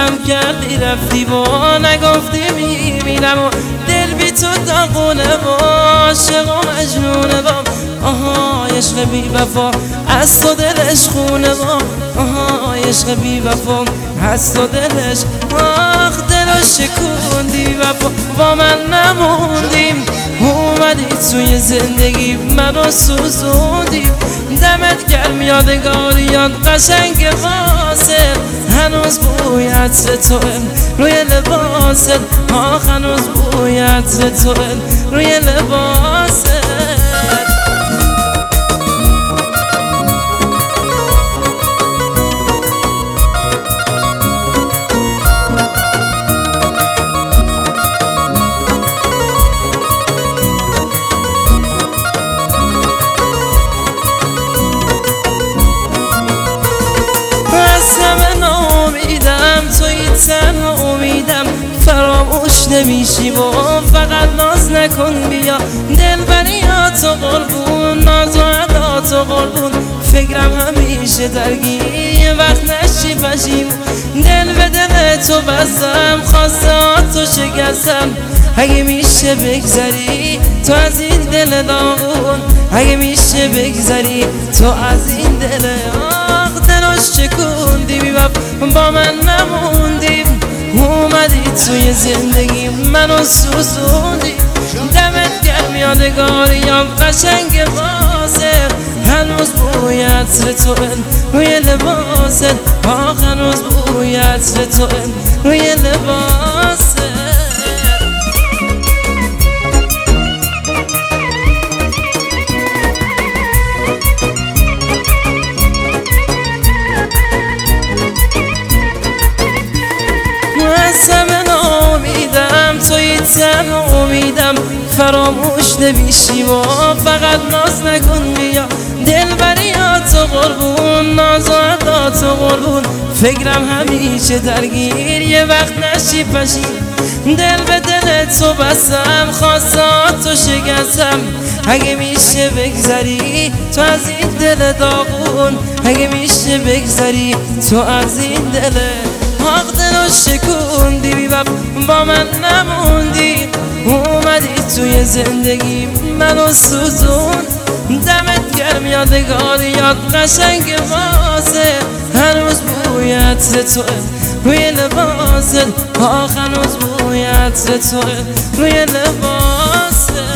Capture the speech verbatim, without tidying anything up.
ولم کردی رفتی و نگفتی میمیرم و دل بی تو داغونه و عاشق و مجنونه با آها عشق بی وفا از تو دلش خونه با آها عشق بی وفا از تو دلش آخ دلو شکوندی وفا با من نموندیم اومدی توی زندگی منو سوزوندی دمت گرم یادگاریات قشنگ واسه هنوز بوی عطر توه روی لباست آخ هنوز بوی عطر توه روی لباست تنها امیدم فراموش نمیشی و فقط ناز نکن بیا دلبریات و قربون ناز و عدات و قربون فکرم همیشه درگیر یه وقت نشی پشیم دل به دل تو بستم خواستهاتو شکستم اگه میشه بگذری تو از این دل داغون اگه میشه بگذری تو از این دل آخ دلو شکوندی بی با من نموندیم اومدی توی زندگی منو سوزوندی دمت گرم یادگاریام قشنگ واسه هنوز بوی عطر توه روی لباست آخ هنوز بوی عطر توه روی لباست تنها امیدم فراموش نمیشی و فقط ناز نکن بیا دلبریات و قربون ناز و عدات و قربون فکرم همیشه درگیر یه وقت نشی پشیم دل به دل تو بستم خواستهاتو شکستم اگه میشه بگذری تو از این دل داغون اگه میشه بگذری تو از این دل حق دلو شکوندی بی با من نموندی اومدی توی زندگی منو سوزون دمت گرم یادگاریات قشنگ واسه هنوز بوی عطر توه روی لباست آخ هنوز بوی عطر توه روی لباست